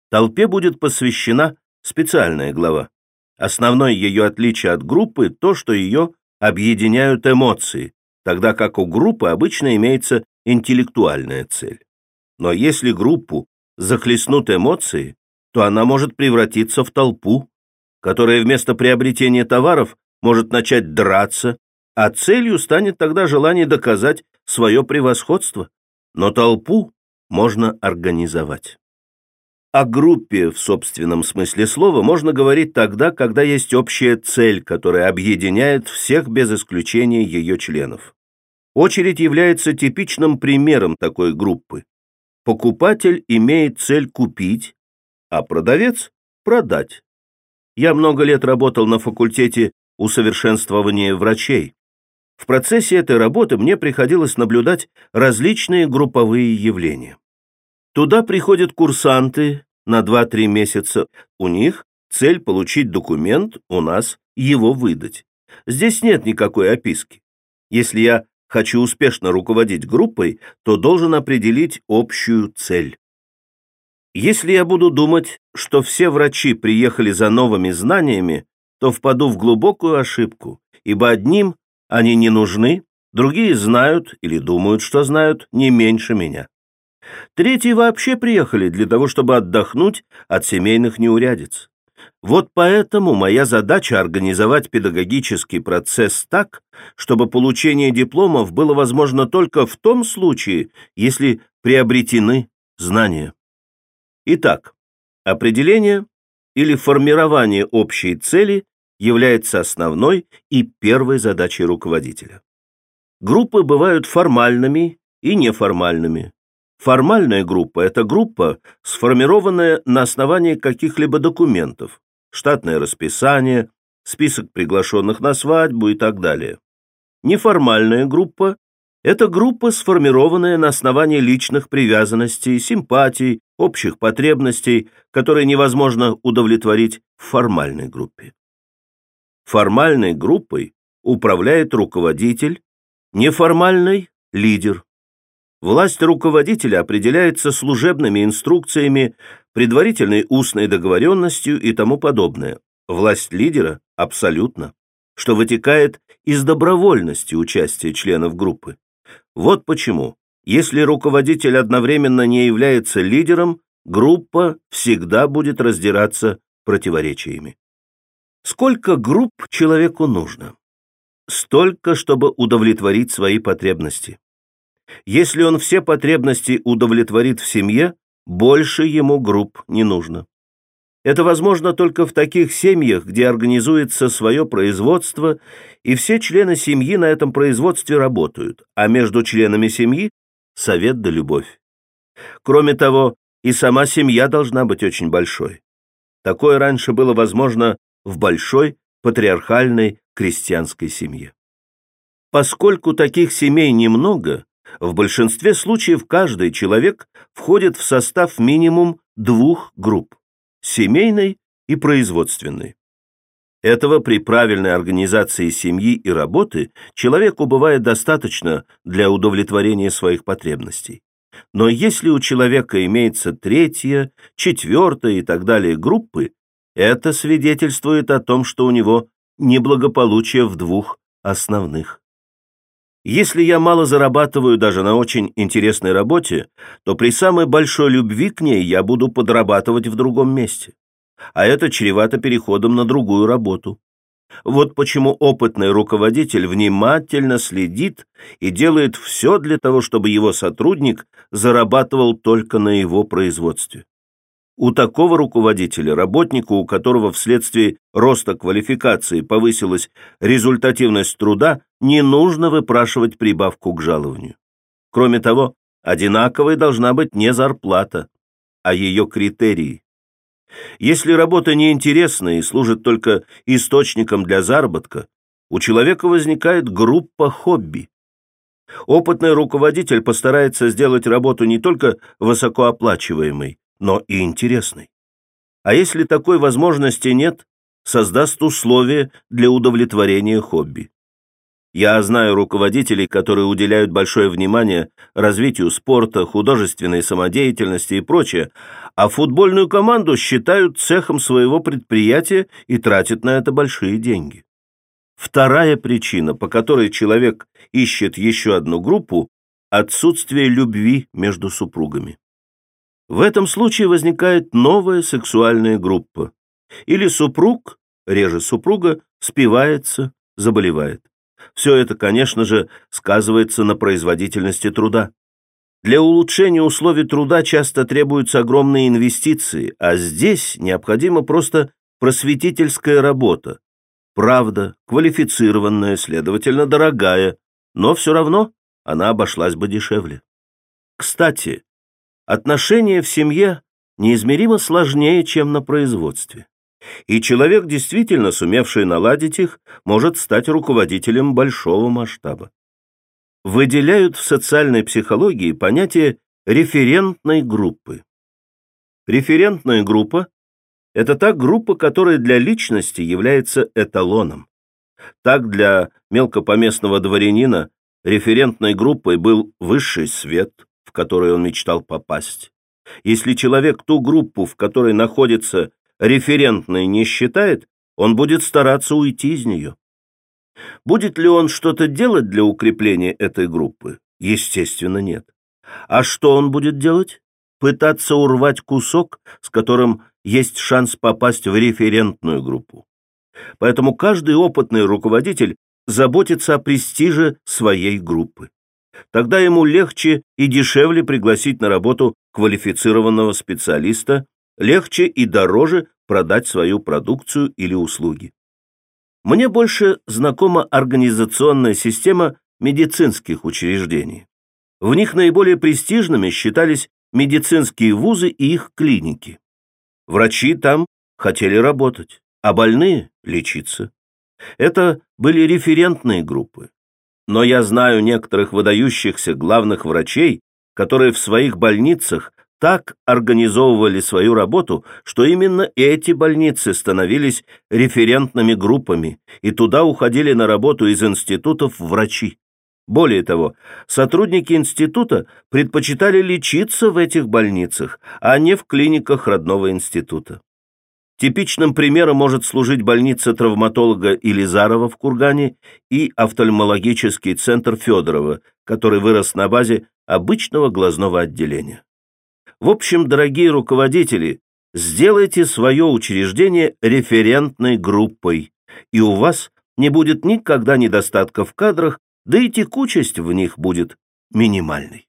Толпе будет посвящена специальная глава. Основное ее отличие от группы – то, что ее объединяют эмоции, тогда как у группы обычно имеется интеллектуальная цель. Но если группу захлестнут эмоции, то она может превратиться в толпу, которая вместо приобретения товаров может начать драться, а целью станет тогда желание доказать свое превосходство. Но толпу можно организовать. О группе в собственном смысле слова можно говорить тогда, когда есть общая цель, которая объединяет всех без исключения ее членов. Очередь является типичным примером такой группы. Покупатель имеет цель купить, а продавец – продать. Я много лет работал на факультете усовершенствования врачей. В процессе этой работы мне приходилось наблюдать различные групповые явления. Туда приходят курсанты на 2-3 месяца. У них цель получить документ, у нас его выдать. Здесь нет никакой описки. Если я хочу успешно руководить группой, то должен определить общую цель. Если я буду думать, что все врачи приехали за новыми знаниями, то впаду в глубокую ошибку, ибо одним они не нужны, другие знают или думают, что знают не меньше меня. Третьи вообще приехали для того, чтобы отдохнуть от семейных неурядиц. Вот поэтому моя задача организовать педагогический процесс так, чтобы получение дипломов было возможно только в том случае, если приобретены знания. Итак, определение или формирование общей цели является основной и первой задачей руководителя. Группы бывают формальными и неформальными. Формальная группа – это группа, сформированная на основании каких-либо документов, штатное расписание, список приглашенных на свадьбу и так далее. Неформальная группа – это группа, сформированная на основании личных привязанностей, симпатий, общих потребностей, которые невозможно удовлетворить в формальной группе. Формальной группой управляет руководитель, неформальной – лидер. Власть руководителя определяется служебными инструкциями, предварительной устной договоренностью и тому подобное. Власть лидера – абсолютно, что вытекает из добровольности участия членов группы. Вот почему, если руководитель одновременно не является лидером, группа всегда будет раздираться противоречиями. Сколько групп человеку нужно? Столько, чтобы удовлетворить свои потребности. Если он все потребности удовлетворит в семье, больше ему групп не нужно. Это возможно только в таких семьях, где организуется свое производство, и все члены семьи на этом производстве работают, а между членами семьи – совет да любовь. Кроме того, и сама семья должна быть очень большой. Такое раньше было возможно в большой патриархальной крестьянской семье. Поскольку таких семей немного, в большинстве случаев каждый человек входит в состав минимум 2 групп – семейной и производственной. Этого при правильной организации семьи и работы человеку бывает достаточно для удовлетворения своих потребностей. Но если у человека имеется 3-я, 4-я и так далее группы, это свидетельствует о том, что у него неблагополучие в 2 основных. Если я мало зарабатываю даже на очень интересной работе, то при самой большой любви к ней я буду подрабатывать в другом месте. А это чревато переходом на другую работу. Вот почему опытный руководитель внимательно следит и делает все для того, чтобы его сотрудник зарабатывал только на его производстве. У такого руководителя, работнику, у которого вследствие роста квалификации повысилась результативность труда, не нужно выпрашивать прибавку к жалованию. Кроме того, одинаковой должна быть не зарплата, а ее критерии. Если работа неинтересна и служит только источником для заработка, у человека возникает группа хобби. Опытный руководитель постарается сделать работу не только высокооплачиваемой, но и интересной. А если такой возможности нет, создаст условия для удовлетворения хобби. Я знаю руководителей, которые уделяют большое внимание развитию спорта, художественной самодеятельности и прочее, а футбольную команду считают цехом своего предприятия и тратят на это большие деньги. Вторая причина, по которой человек ищет еще одну группу – отсутствие любви между супругами. В этом случае возникает новая сексуальная группа. Или супруг, реже супруга, спивается, заболевает. Все это, конечно же, сказывается на производительности труда. Для улучшения условий труда часто требуются огромные инвестиции, а здесь необходима просто просветительская работа. Правда, квалифицированная, следовательно, дорогая, но все равно она обошлась бы дешевле. Кстати, отношения в семье неизмеримо сложнее, чем на производстве. И человек, действительно сумевший наладить их, может стать руководителем большого масштаба. Выделяют в социальной психологии понятие референтной группы. Референтная группа – это та группа, которая для личности является эталоном. Так для мелкопоместного дворянина референтной группой был высший свет, в который он мечтал попасть. Если человек ту группу, в которой находится референтной, не считает, он будет стараться уйти из нее. Будет ли он что-то делать для укрепления этой группы? Естественно, нет. А что он будет делать? Пытаться урвать кусок, с которым есть шанс попасть в референтную группу. Поэтому каждый опытный руководитель заботится о престиже своей группы. Тогда ему легче и дешевле пригласить на работу квалифицированного специалиста, легче и дороже продать свою продукцию или услуги. Мне больше знакома организационная система медицинских учреждений. В них наиболее престижными считались медицинские вузы и их клиники. Врачи там хотели работать, а больные – лечиться. Это были референтные группы. Но я знаю некоторых выдающихся главных врачей, которые в своих больницах так организовывали свою работу, что именно эти больницы становились референтными группами, и туда уходили на работу из институтов врачи. Более того, сотрудники института предпочитали лечиться в этих больницах, а не в клиниках родного института. Типичным примером может служить больница травматолога Илизарова в Кургане и офтальмологический центр Федорова, который вырос на базе обычного глазного отделения. В общем, дорогие руководители, сделайте свое учреждение референтной группой, и у вас не будет никогда недостатка в кадрах, да и текучесть в них будет минимальной.